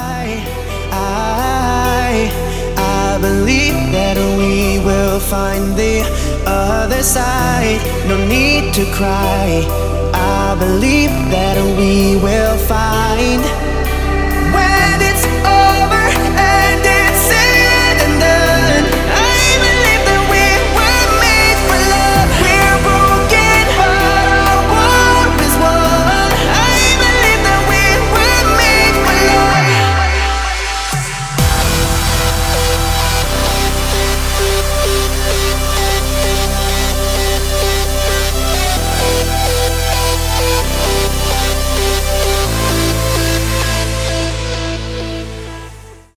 I believe that we will find the other side. No need to cry. I believe that we will find.